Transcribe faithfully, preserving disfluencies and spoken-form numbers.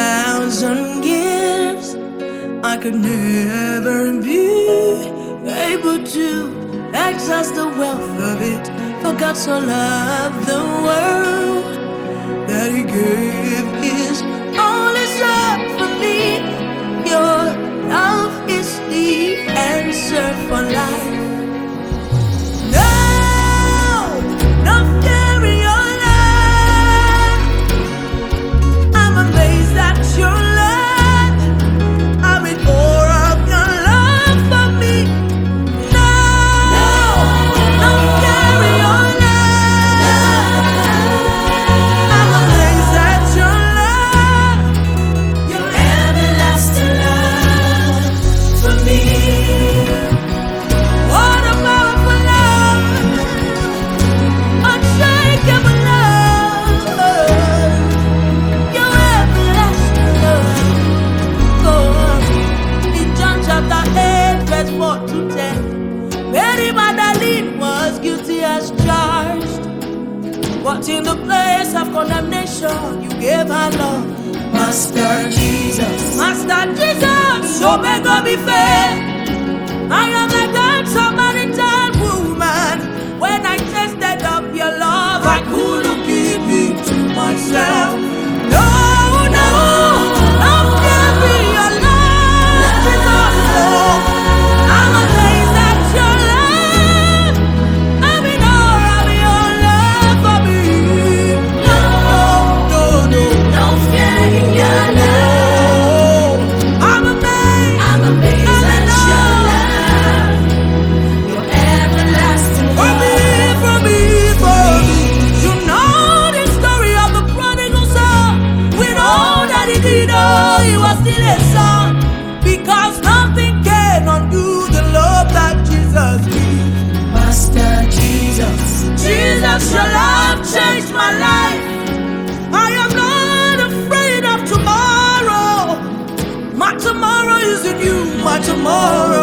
thousand gifts, I could never be able to exhaust the wealth of it. For God so loved the world that He gave His only Son for me. Your love is the answer for life. But in the place of condemnation, you gave her love. Master Jesus, Master Jesus, so may God be fair. I am like that Samaritan woman. When I tasted of your love, I couldn't keep it to myself. No, no, I'll carry your love, Jesus. Oh, I'm amazed at your love. He was still a son, because nothing can undo the love that Jesus gives. Master Jesus, Jesus, your love changed my life. I am not afraid of tomorrow. My tomorrow is in you. My tomorrow